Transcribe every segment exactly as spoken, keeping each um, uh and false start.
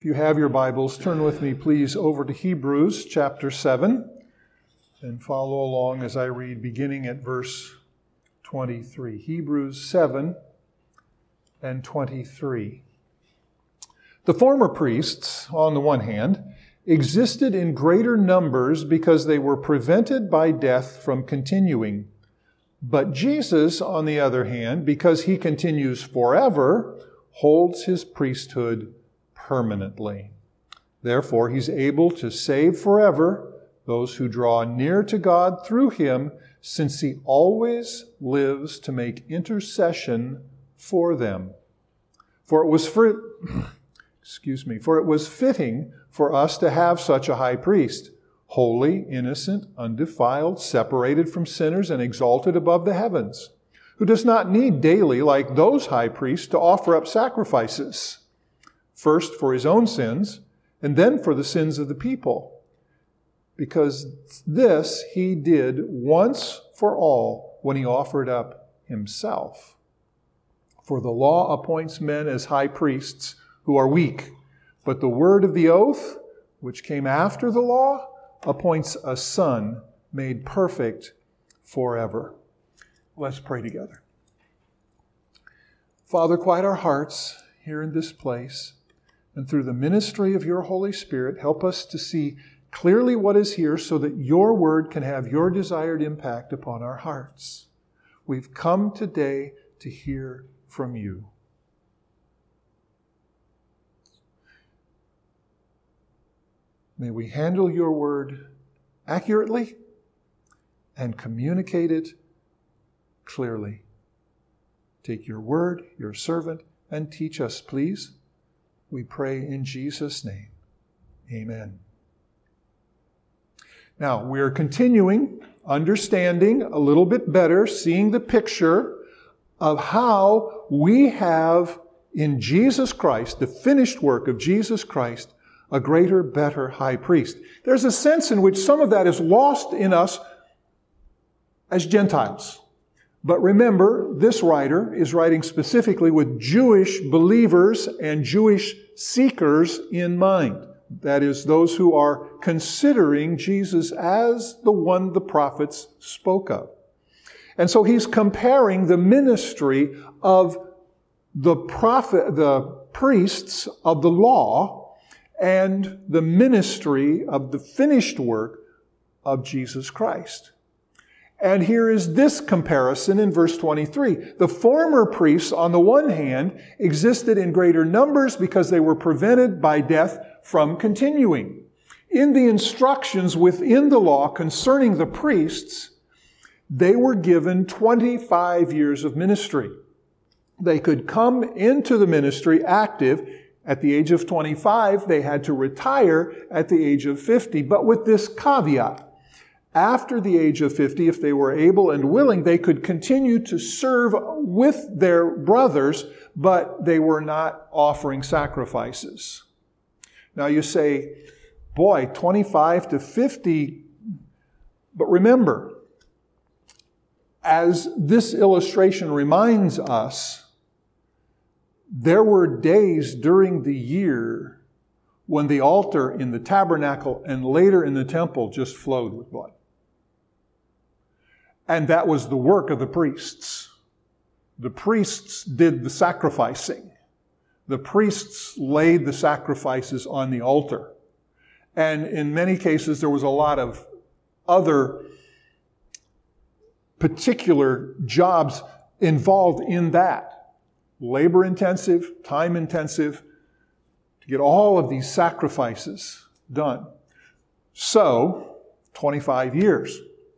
If you have your Bibles, turn with me, please, over to Hebrews chapter seven and follow along as I read beginning at verse twenty-three. Hebrews seven and twenty-three. The former priests, on the one hand, existed in greater numbers because they were prevented by death from continuing. But Jesus, on the other hand, because he continues forever, holds his priesthood permanently. Therefore, he's able to save forever those who draw near to God through him, since he always lives to make intercession for them. For it was for, excuse me, for it was fitting for us to have such a high priest, holy, innocent, undefiled, separated from sinners, and exalted above the heavens, who does not need daily, like those high priests, to offer up sacrifices, first for his own sins, and then for the sins of the people. Because this he did once for all when he offered up himself. For the law appoints men as high priests who are weak, but the word of the oath, which came after the law, appoints a son made perfect forever. Let's pray together. Father, quiet our hearts here in this place, and through the ministry of your Holy Spirit, help us to see clearly what is here so that your word can have your desired impact upon our hearts. We've come today to hear from you. May we handle your word accurately and communicate it clearly. Take your word, your servant, and teach us, please. We pray in Jesus' name. Amen. Now, we are continuing, understanding a little bit better, seeing the picture of how we have in Jesus Christ, the finished work of Jesus Christ, a greater, better high priest. There's a sense in which some of that is lost in us as Gentiles. But remember, this writer is writing specifically with Jewish believers and Jewish seekers in mind. That is, those who are considering Jesus as the one the prophets spoke of. And so he's comparing the ministry of the prophet, the priests of the law, and the ministry of the finished work of Jesus Christ. And here is this comparison in verse twenty-three. The former priests, on the one hand, existed in greater numbers because they were prevented by death from continuing. In the instructions within the law concerning the priests, they were given twenty-five years of ministry. They could come into the ministry active at the age of twenty-five. They had to retire at the age of fifty, but with this caveat. After the age of fifty, if they were able and willing, they could continue to serve with their brothers, but they were not offering sacrifices. Now you say, boy, twenty-five to fifty, but remember, as this illustration reminds us, there were days during the year when the altar in the tabernacle and later in the temple just flowed with blood. And that was the work of the priests. The priests did the sacrificing. The priests laid the sacrifices on the altar. And in many cases, there was a lot of other particular jobs involved in that. Labor-intensive, time-intensive, to get all of these sacrifices done. So, twenty-five years.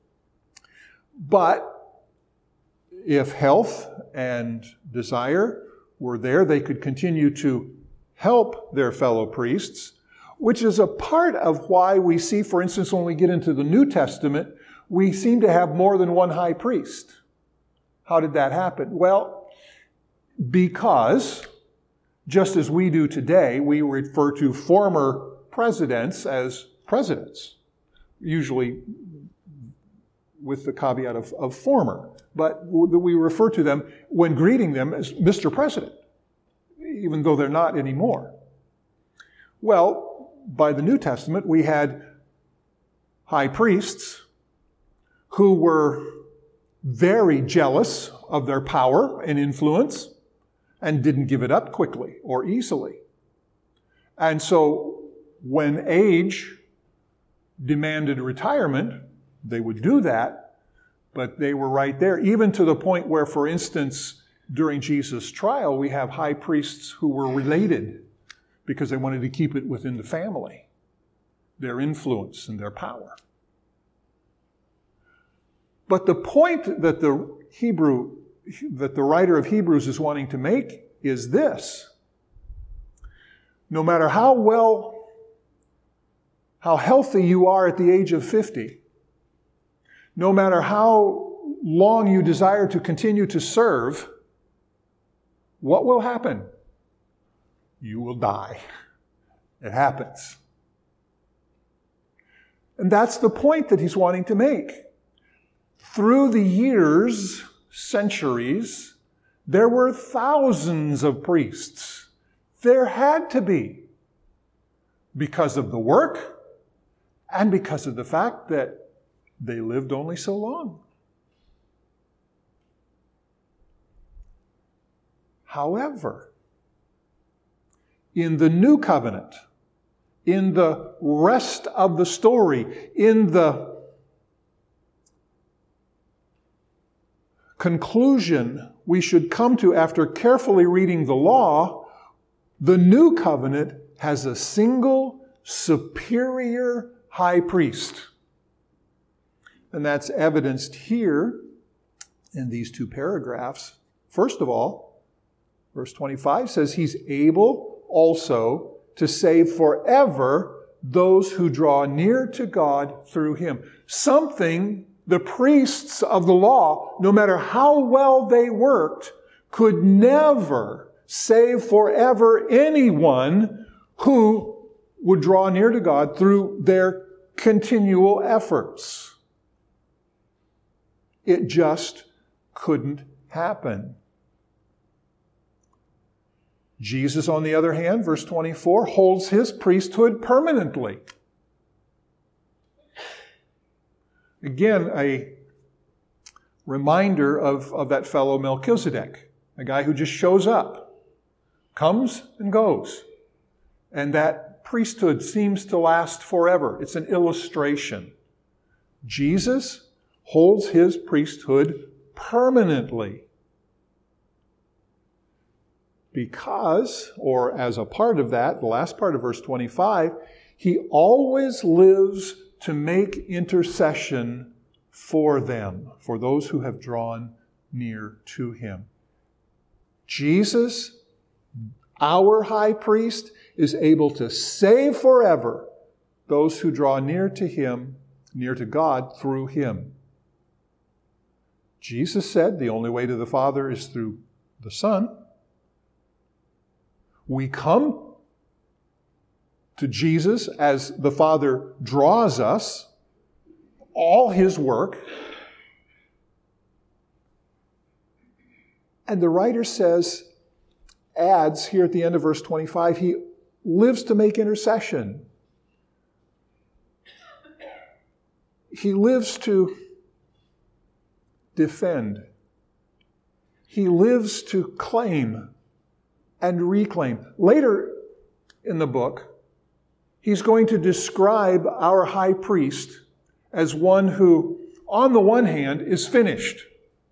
But if health and desire were there, they could continue to help their fellow priests, which is a part of why we see, for instance, when we get into the New Testament, we seem to have more than one high priest. How did that happen? Well, because just as we do today, we refer to former presidents as presidents, usually with the caveat of, of former. But we refer to them when greeting them as Mister President, even though they're not anymore. Well, by the New Testament, we had high priests who were very jealous of their power and influence and didn't give it up quickly or easily. And so when age demanded retirement, they would do that, but they were right there, even to the point where, for instance, during Jesus' trial, we have high priests who were related because they wanted to keep it within the family, their influence and their power. But the point that the Hebrew, that the writer of Hebrews is wanting to make is this. No matter how well, how healthy you are at the age of fifty, no matter how long you desire to continue to serve, what will happen? You will die. It happens. And that's the point that he's wanting to make. Through the years, centuries, there were thousands of priests. There had to be, because of the work and because of the fact that they lived only so long. However, in the new covenant, in the rest of the story, in the conclusion we should come to after carefully reading the law, the new covenant has a single superior high priest. And that's evidenced here in these two paragraphs. First of all, verse twenty-five says he's able also to save forever those who draw near to God through him. Something the priests of the law, no matter how well they worked, could never save forever anyone who would draw near to God through their continual efforts. It just couldn't happen. Jesus, on the other hand, verse twenty-four, holds his priesthood permanently. Again, a reminder of, of that fellow Melchizedek, a guy who just shows up, comes and goes. And that priesthood seems to last forever. It's an illustration. Jesus holds his priesthood permanently. Because, or as a part of that, the last part of verse twenty-five, he always lives to make intercession for them, for those who have drawn near to him. Jesus, our high priest, is able to save forever those who draw near to him, near to God through him. Jesus said the only way to the Father is through the Son. We come to Jesus as the Father draws us, all his work. And the writer says, adds here at the end of verse twenty-five, he lives to make intercession. He lives to defend. He lives to claim and reclaim. Later in the book, he's going to describe our high priest as one who, on the one hand, is finished.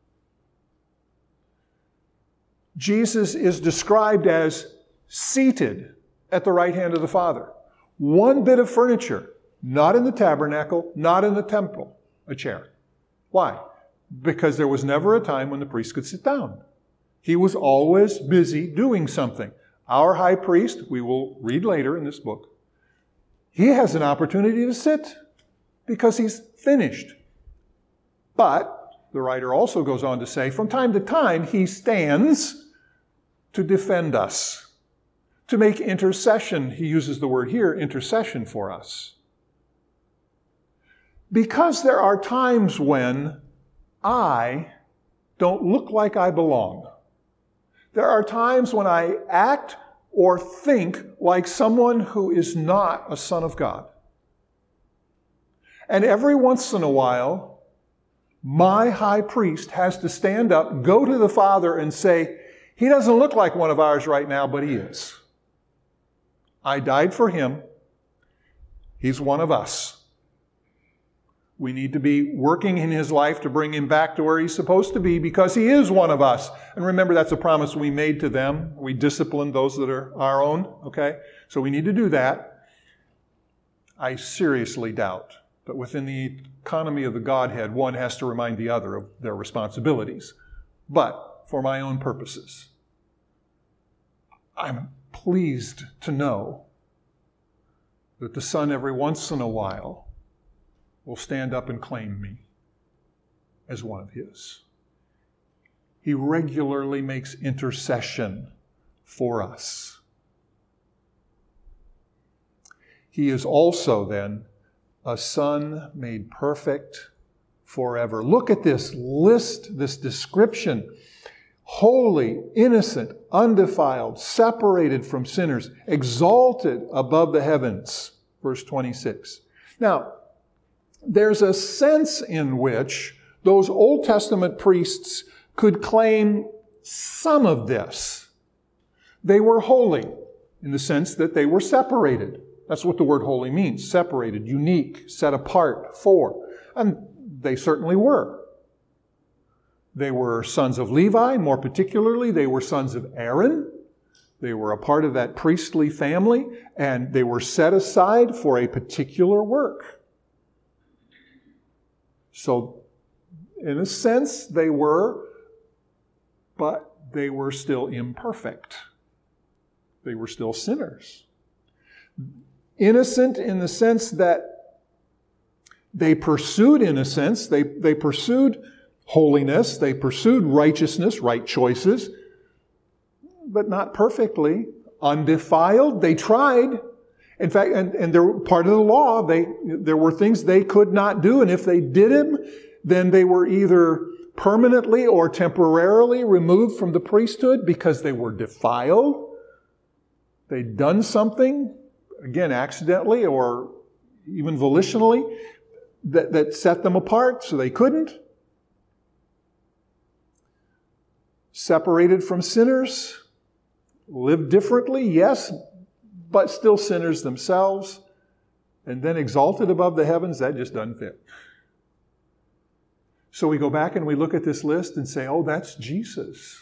Jesus is described as seated at the right hand of the Father. One bit of furniture, not in the tabernacle, not in the temple, a chair. Why? Because there was never a time when the priest could sit down. He was always busy doing something. Our high priest, we will read later in this book, he has an opportunity to sit because he's finished. But, the writer also goes on to say, from time to time, he stands to defend us, to make intercession. He uses the word here, intercession for us. Because there are times when I don't look like I belong. There are times when I act or think like someone who is not a son of God. And every once in a while, my high priest has to stand up, go to the Father and say, he doesn't look like one of ours right now, but he is. I died for him. He's one of us. We need to be working in his life to bring him back to where he's supposed to be because he is one of us. And remember, that's a promise we made to them. We discipline those that are our own, okay? So we need to do that. I seriously doubt that within the economy of the Godhead, one has to remind the other of their responsibilities. But for my own purposes, I'm pleased to know that the Son every once in a while will stand up and claim me as one of his. He regularly makes intercession for us. He is also then a Son made perfect forever. Look at this list, this description. Holy, innocent, undefiled, separated from sinners, exalted above the heavens. Verse twenty-six. Now, there's a sense in which those Old Testament priests could claim some of this. They were holy in the sense that they were separated. That's what the word holy means. Separated, unique, set apart for. And they certainly were. They were sons of Levi, more particularly, they were sons of Aaron. They were a part of that priestly family, and they were set aside for a particular work. So, in a sense, they were, but they were still imperfect. They were still sinners. Innocent in the sense that they pursued innocence, they, they pursued holiness, they pursued righteousness, right choices, but not perfectly. Undefiled, they tried. In fact, and, and they're part of the law, they, there were things they could not do, and if they did them, then they were either permanently or temporarily removed from the priesthood because they were defiled. They'd done something, again, accidentally or even volitionally, that, that set them apart, so they couldn't. Separated from sinners, lived differently, yes, but still sinners themselves, and then exalted above the heavens, that just doesn't fit. So we go back and we look at this list and say, oh, that's Jesus.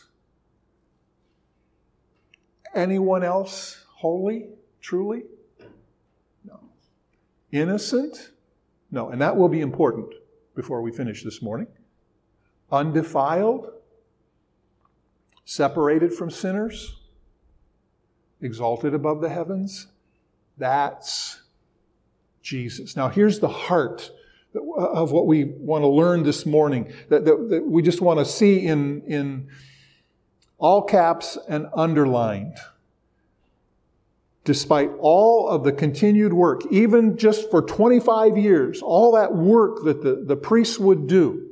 Anyone else holy, truly? No. Innocent? No. And that will be important before we finish this morning. Undefiled? Separated from sinners? Exalted above the heavens? That's Jesus. Now here's the heart of what we want to learn this morning, that, that, that we just want to see in, in all caps and underlined. Despite all of the continued work, even just for twenty-five years, all that work that the, the priests would do,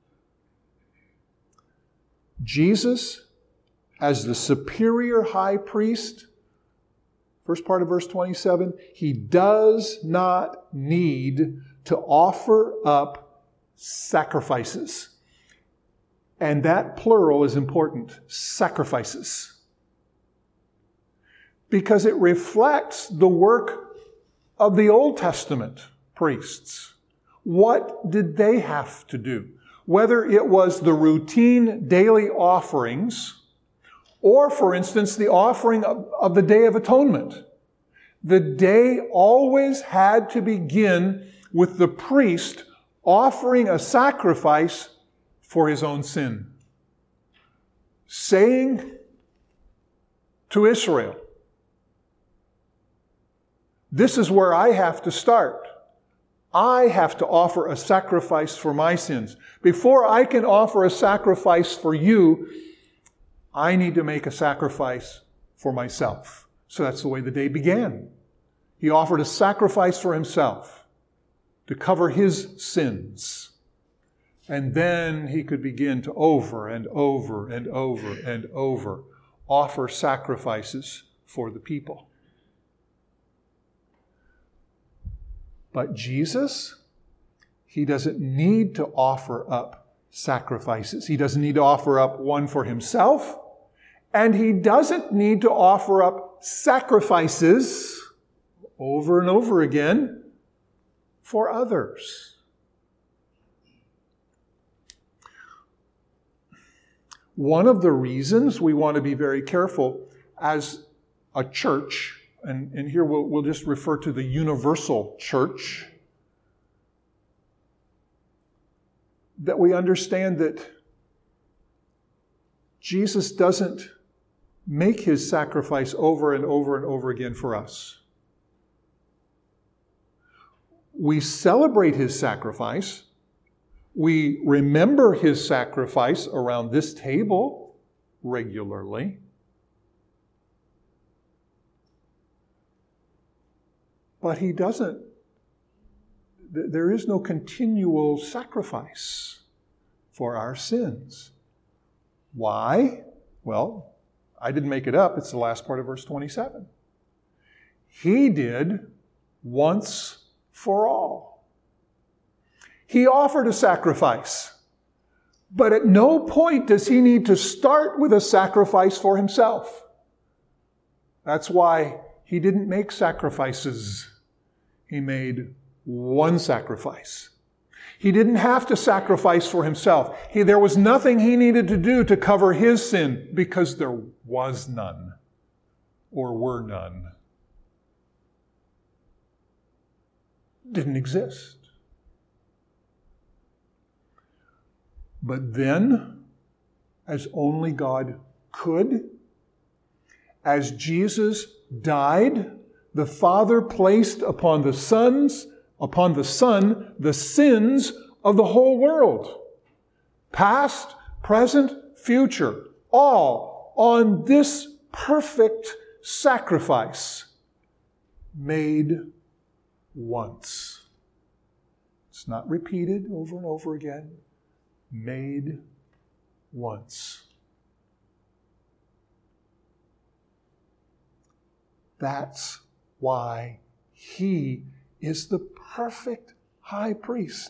Jesus, as the superior high priest, first part of verse twenty-seven, he does not need to offer up sacrifices. And that plural is important, sacrifices. Because it reflects the work of the Old Testament priests. What did they have to do? Whether it was the routine daily offerings, or, for instance, the offering of, of the Day of Atonement. The day always had to begin with the priest offering a sacrifice for his own sin. Saying to Israel, this is where I have to start. I have to offer a sacrifice for my sins. Before I can offer a sacrifice for you, I need to make a sacrifice for myself. So that's the way the day began. He offered a sacrifice for himself to cover his sins. And then he could begin to over and over and over and over offer sacrifices for the people. But Jesus, he doesn't need to offer up sacrifices. He doesn't need to offer up one for himself, and he doesn't need to offer up sacrifices over and over again for others. One of the reasons we want to be very careful as a church, and, and here we'll, we'll just refer to the universal church, that we understand that Jesus doesn't make his sacrifice over and over and over again for us. We celebrate his sacrifice. We remember his sacrifice around this table regularly. But he doesn't, there is no continual sacrifice for our sins. Why? Well, I didn't make it up. It's the last part of verse twenty-seven. He did once for all. He offered a sacrifice, but at no point does he need to start with a sacrifice for himself. That's why he didn't make sacrifices. He made one sacrifice. He didn't have to sacrifice for himself. He, there was nothing he needed to do to cover his sin because there was none or were none. Didn't exist. But then, as only God could, as Jesus died, the Father placed upon the sons, upon the Son, the sins of the whole world. Past, present, future, all on this perfect sacrifice made once. It's not repeated over and over again. Made once. That's why he is the perfect high priest.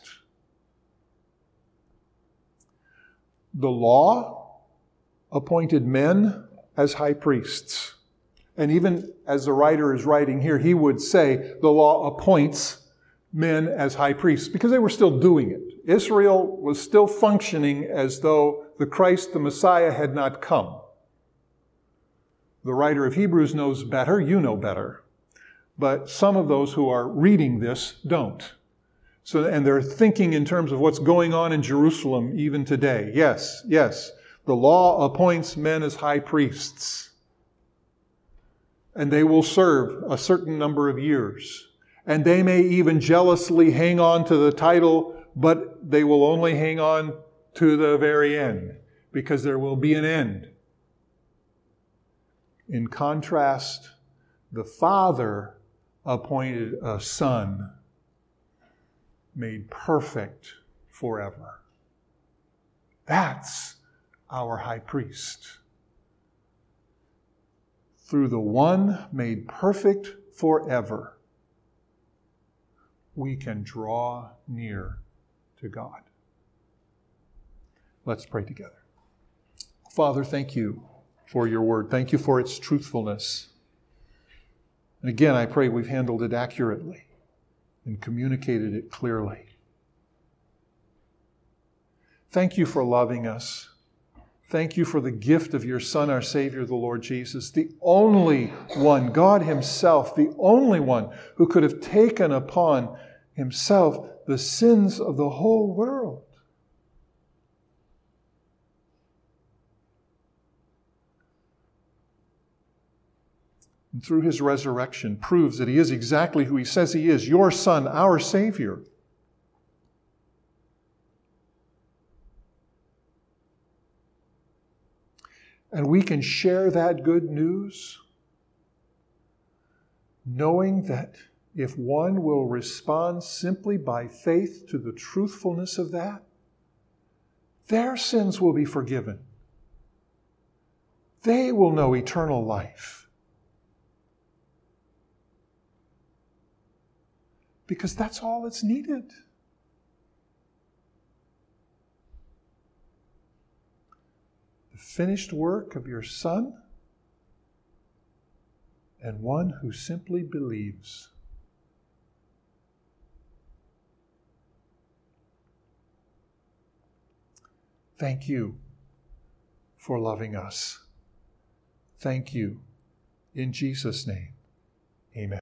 The law appointed men as high priests. And even as the writer is writing here, he would say the law appoints men as high priests because they were still doing it. Israel was still functioning as though the Christ, the Messiah, had not come. The writer of Hebrews knows better, you know better. But some of those who are reading this don't. So, and they're thinking in terms of what's going on in Jerusalem even today. Yes, yes, the law appoints men as high priests. And they will serve a certain number of years. And they may even jealously hang on to the title, but they will only hang on to the very end, because there will be an end. In contrast, the Father appointed a Son made perfect forever. That's our high priest. Through the one made perfect forever, we can draw near to God. Let's pray together. Father, thank you for your word. Thank you for its truthfulness. And again, I pray we've handled it accurately and communicated it clearly. Thank you for loving us. Thank you for the gift of your Son, our Savior, the Lord Jesus, the only one, God himself, the only one who could have taken upon himself the sins of the whole world. And through his resurrection proves that he is exactly who he says he is, your Son, our Savior. And we can share that good news knowing that if one will respond simply by faith to the truthfulness of that, their sins will be forgiven. They will know eternal life. because that's all that's needed. The finished work of your Son, and one who simply believes. Thank you for loving us. Thank you. In Jesus' name, amen.